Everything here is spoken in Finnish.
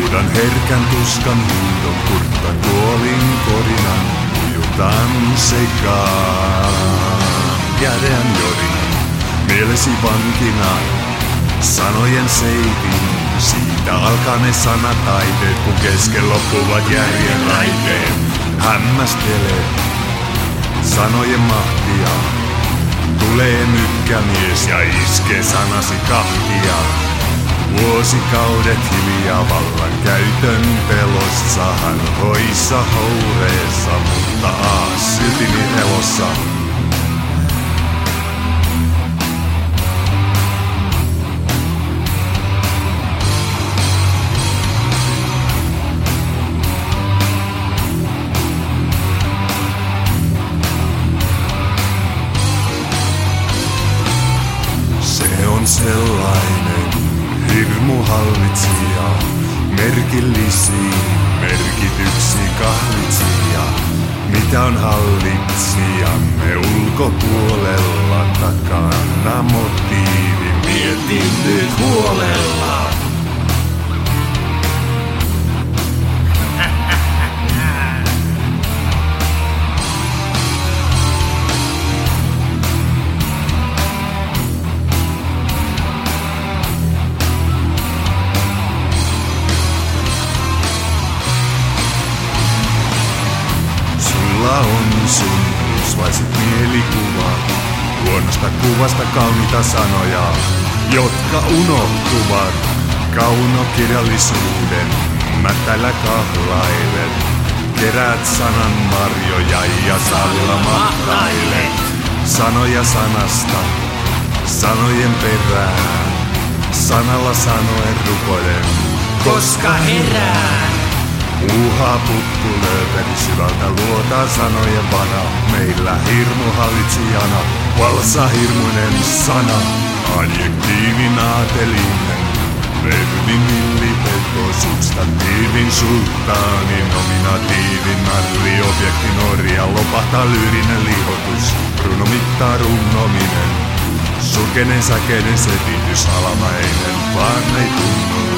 Huudan herkän tuskan huudon, kurttan kuolin korinan, ujutan sekaan. Järeän jorinan, mielesi vankina, sanojen seitin. Siitä alkaa ne sanataiteet, kun kesken loppuvat järjen raiteet. Hämmästele sanojen mahtia. Tulee mykkämies ja iskee sanasi kahtia. Vuosikaudet hiljaa vallan käytön pelossa. Hän hoissa houreessa, mutta silti niin elossa. Se on sellainen hirmuhallitsija, merkillisiin merkityksiin kahlitsija. Mitä on hallitsijamme ulkopuolella, takana motiivi, mietin nyt huolella. Sulla on sun usvaiset mielikuva, huonosta kuvasta kauniita sanoja, jotka unohtuvat kaunokirjallisuuden mätällä kahlailet. Keräät sanan marjoja ja salilla mahtailet sanoja sanasta, sanojen perään, sanalla sanoen rukoilen, koska herään. Uuhaa puttu lööperi syvältä luotaan sanojen vana. Meillä hirmu hallitsijana, valsa hirmuinen sana. Adjektiivin aatelinen, verbin millipeto, substantiivin sulttaani, nominatiivin narri, objektin orja, lopahtaa lyyrinen lihotus, runo mittaa runnominen. Surkeinen säkeiden setitys, alamainen, vaan ei tunnu.